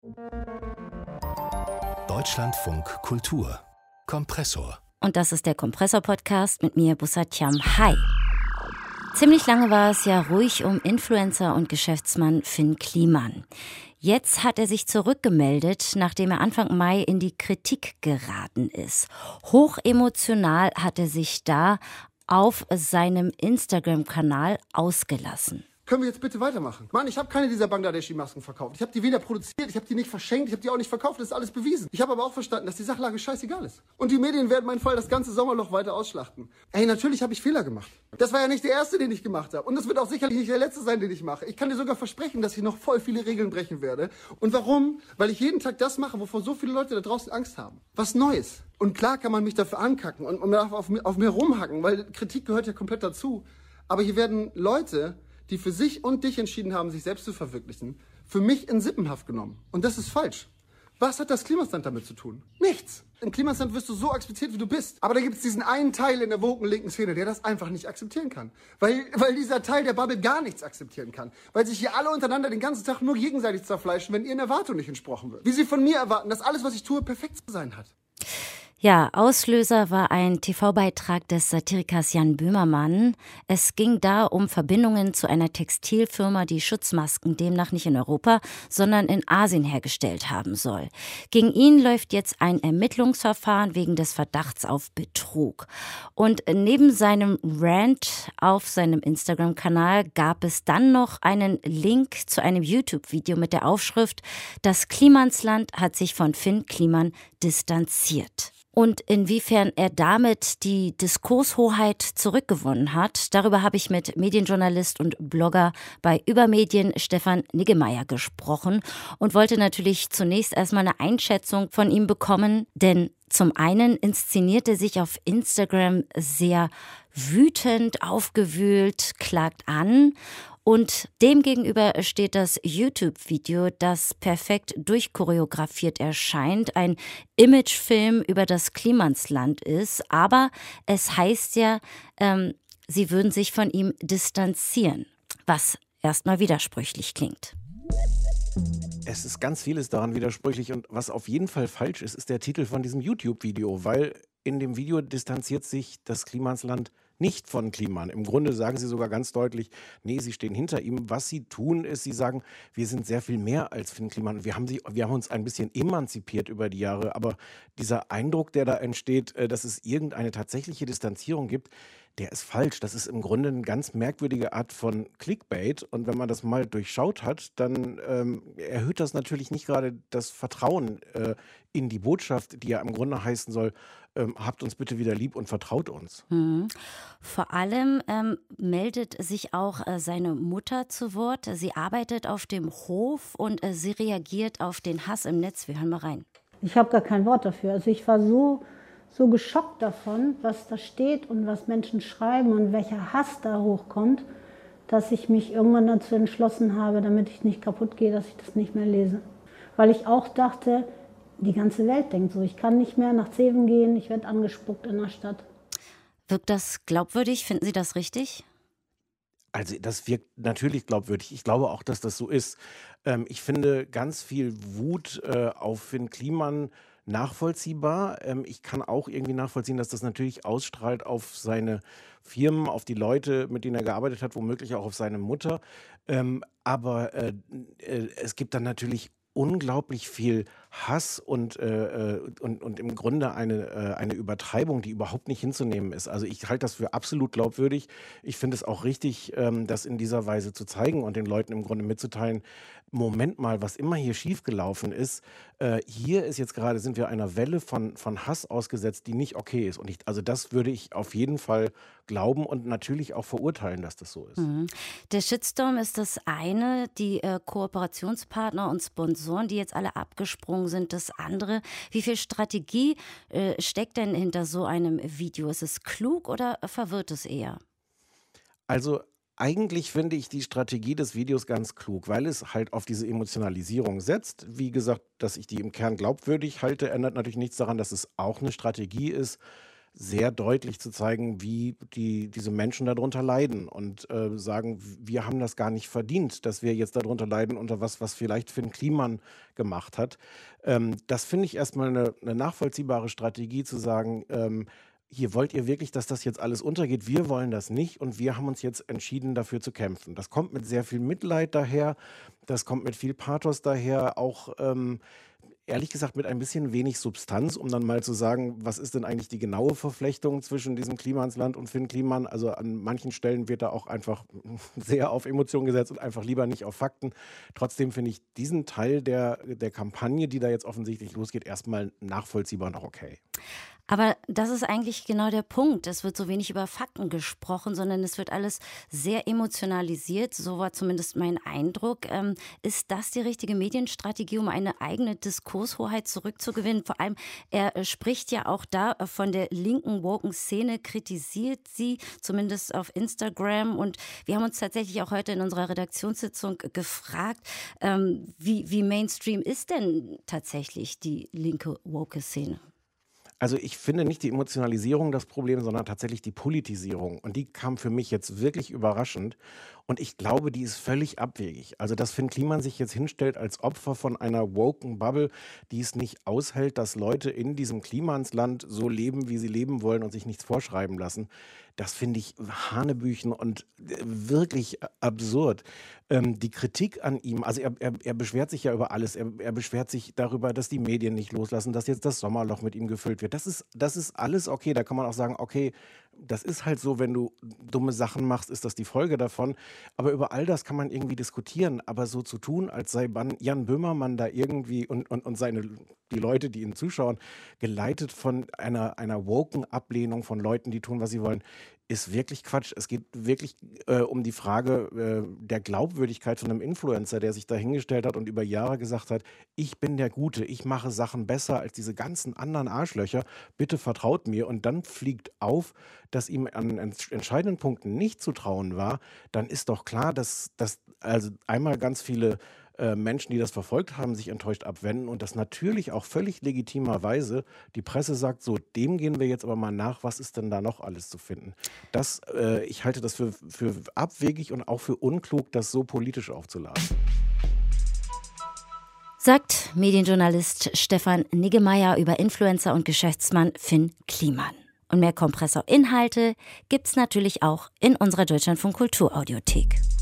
Deutschlandfunk Kultur Kompressor. Und das ist der Kompressor-Podcast mit mir, Bussard Thiam. Hi! Ziemlich lange war es ja ruhig um Influencer und Geschäftsmann Finn Kliman. Jetzt hat er sich zurückgemeldet, nachdem er Anfang Mai in die Kritik geraten ist. Hochemotional hat er sich da auf seinem Instagram-Kanal ausgelassen. Können wir jetzt bitte weitermachen? Mann, ich habe keine dieser Bangladeshi-Masken verkauft. Ich habe die weder produziert, ich habe die nicht verschenkt, ich habe die auch nicht verkauft, das ist alles bewiesen. Ich habe aber auch verstanden, dass die Sachlage scheißegal ist. Und die Medien werden meinen Fall das ganze Sommerloch weiter ausschlachten. Ey, natürlich habe ich Fehler gemacht. Das war ja nicht der erste, den ich gemacht habe. Und das wird auch sicherlich nicht der letzte sein, den ich mache. Ich kann dir sogar versprechen, dass ich noch voll viele Regeln brechen werde. Und warum? Weil ich jeden Tag das mache, wovor so viele Leute da draußen Angst haben. Was Neues. Und klar kann man mich dafür ankacken und man darf auf mir rumhacken, weil Kritik gehört ja komplett dazu. Aber hier werden Leute, die für sich und dich entschieden haben, sich selbst zu verwirklichen, für mich in Sippenhaft genommen. Und das ist falsch. Was hat das Klimasland damit zu tun? Nichts. Im Klimasland wirst du so akzeptiert, wie du bist. Aber da gibt es diesen einen Teil in der woken linken Szene, der das einfach nicht akzeptieren kann. Weil dieser Teil der Bubble gar nichts akzeptieren kann. Weil sich hier alle untereinander den ganzen Tag nur gegenseitig zerfleischen, wenn ihren Erwartungen nicht entsprochen wird. Wie sie von mir erwarten, dass alles, was ich tue, perfekt zu sein hat. Ja, Auslöser war ein TV-Beitrag des Satirikers Jan Böhmermann. Es ging da um Verbindungen zu einer Textilfirma, die Schutzmasken demnach nicht in Europa, sondern in Asien hergestellt haben soll. Gegen ihn läuft jetzt ein Ermittlungsverfahren wegen des Verdachts auf Betrug. Und neben seinem Rant auf seinem Instagram-Kanal gab es dann noch einen Link zu einem YouTube-Video mit der Aufschrift: Das Klimansland hat sich von Finn Kliman distanziert. Und inwiefern er damit die Diskurshoheit zurückgewonnen hat, darüber habe ich mit Medienjournalist und Blogger bei Übermedien Stefan Niggemeier gesprochen und wollte natürlich zunächst erstmal eine Einschätzung von ihm bekommen, denn zum einen inszeniert er sich auf Instagram sehr wütend, aufgewühlt, klagt an. Und demgegenüber steht das YouTube-Video, das perfekt durchchoreografiert erscheint, ein Imagefilm über das Klimansland ist. Aber es heißt ja, sie würden sich von ihm distanzieren, was erstmal widersprüchlich klingt. Es ist ganz vieles daran widersprüchlich und was auf jeden Fall falsch ist, ist der Titel von diesem YouTube-Video, weil in dem Video distanziert sich das Klimansland nicht von Kliman. Im Grunde sagen sie sogar ganz deutlich, nee, sie stehen hinter ihm. Was sie tun, ist, sie sagen, wir sind sehr viel mehr als Finn Kliman. Wir haben uns ein bisschen emanzipiert über die Jahre, aber dieser Eindruck, der da entsteht, dass es irgendeine tatsächliche Distanzierung gibt, der ist falsch. Das ist im Grunde eine ganz merkwürdige Art von Clickbait. Und wenn man das mal durchschaut hat, dann erhöht das natürlich nicht gerade das Vertrauen in die Botschaft, die ja im Grunde heißen soll, habt uns bitte wieder lieb und vertraut uns. Vor allem meldet sich auch seine Mutter zu Wort. Sie arbeitet auf dem Hof und sie reagiert auf den Hass im Netz. Wir hören mal rein. Ich habe gar kein Wort dafür. Also ich war so geschockt davon, was da steht und was Menschen schreiben und welcher Hass da hochkommt, dass ich mich irgendwann dazu entschlossen habe, damit ich nicht kaputt gehe, dass ich das nicht mehr lese. Weil ich auch dachte, die ganze Welt denkt so, ich kann nicht mehr nach Zeven gehen, ich werde angespuckt in der Stadt. Wirkt das glaubwürdig? Finden Sie das richtig? Also das wirkt natürlich glaubwürdig. Ich glaube auch, dass das so ist. Ich finde ganz viel Wut auf Finn Kliman nachvollziehbar. Ich kann auch irgendwie nachvollziehen, dass das natürlich ausstrahlt auf seine Firmen, auf die Leute, mit denen er gearbeitet hat, womöglich auch auf seine Mutter. Aber es gibt dann natürlich unglaublich viel Hass und im Grunde eine Übertreibung, die überhaupt nicht hinzunehmen ist. Also ich halte das für absolut glaubwürdig. Ich finde es auch richtig, das in dieser Weise zu zeigen und den Leuten im Grunde mitzuteilen, Moment mal, was immer hier schiefgelaufen ist, hier ist jetzt gerade, sind wir einer Welle von Hass ausgesetzt, die nicht okay ist. Und also das würde ich auf jeden Fall glauben und natürlich auch verurteilen, dass das so ist. Der Shitstorm ist das eine, die Kooperationspartner und Sponsoren, die jetzt alle abgesprungen sind, das andere. Wie viel Strategie steckt denn hinter so einem Video? Ist es klug oder verwirrt es eher? Also eigentlich finde ich die Strategie des Videos ganz klug, weil es halt auf diese Emotionalisierung setzt. Wie gesagt, dass ich die im Kern glaubwürdig halte, ändert natürlich nichts daran, dass es auch eine Strategie ist, sehr deutlich zu zeigen, wie diese Menschen darunter leiden und sagen, wir haben das gar nicht verdient, dass wir jetzt darunter leiden unter was vielleicht Finn Kliman gemacht hat. Das finde ich erstmal eine nachvollziehbare Strategie zu sagen, hier wollt ihr wirklich, dass das jetzt alles untergeht? Wir wollen das nicht und wir haben uns jetzt entschieden, dafür zu kämpfen. Das kommt mit sehr viel Mitleid daher, das kommt mit viel Pathos daher, auch ehrlich gesagt mit ein bisschen wenig Substanz, um dann mal zu sagen, was ist denn eigentlich die genaue Verflechtung zwischen diesem Klimansland und Finn Kliman? Also an manchen Stellen wird da auch einfach sehr auf Emotionen gesetzt und einfach lieber nicht auf Fakten. Trotzdem finde ich diesen Teil der Kampagne, die da jetzt offensichtlich losgeht, erstmal nachvollziehbar und auch okay. Aber das ist eigentlich genau der Punkt. Es wird so wenig über Fakten gesprochen, sondern es wird alles sehr emotionalisiert. So war zumindest mein Eindruck. Ist das die richtige Medienstrategie, um eine eigene Diskurshoheit zurückzugewinnen? Vor allem, er spricht ja auch da von der linken woken Szene, kritisiert sie, zumindest auf Instagram. Und wir haben uns tatsächlich auch heute in unserer Redaktionssitzung gefragt, wie Mainstream ist denn tatsächlich die linke woke Szene? Also ich finde nicht die Emotionalisierung das Problem, sondern tatsächlich die Politisierung. Und die kam für mich jetzt wirklich überraschend. Und ich glaube, die ist völlig abwegig. Also dass Finn Kliman sich jetzt hinstellt als Opfer von einer woken Bubble, die es nicht aushält, dass Leute in diesem Klimansland so leben, wie sie leben wollen und sich nichts vorschreiben lassen. Das finde ich hanebüchen und wirklich absurd. Die Kritik an ihm, also er beschwert sich ja über alles. Er beschwert sich darüber, dass die Medien nicht loslassen, dass jetzt das Sommerloch mit ihm gefüllt wird. Das ist alles okay. Da kann man auch sagen, okay, das ist halt so, wenn du dumme Sachen machst, ist das die Folge davon. Aber über all das kann man irgendwie diskutieren. Aber so zu tun, als sei Jan Böhmermann da irgendwie und die Leute, die ihm zuschauen, geleitet von einer woken Ablehnung von Leuten, die tun, was sie wollen, ist wirklich Quatsch. Es geht wirklich um die Frage der Glaubwürdigkeit von einem Influencer, der sich da hingestellt hat und über Jahre gesagt hat, ich bin der Gute, ich mache Sachen besser als diese ganzen anderen Arschlöcher, bitte vertraut mir. Und dann fliegt auf, dass ihm an entscheidenden Punkten nicht zu trauen war. Dann ist doch klar, dass also einmal ganz viele Menschen, die das verfolgt haben, sich enttäuscht abwenden und das natürlich auch völlig legitimerweise die Presse sagt, so, dem gehen wir jetzt aber mal nach, was ist denn da noch alles zu finden? Ich halte das für abwegig und auch für unklug, das so politisch aufzuladen. Sagt Medienjournalist Stefan Niggemeier über Influencer und Geschäftsmann Finn Kliman. Und mehr Kompressor-Inhalte gibt's natürlich auch in unserer Deutschlandfunk Kultur Audiothek.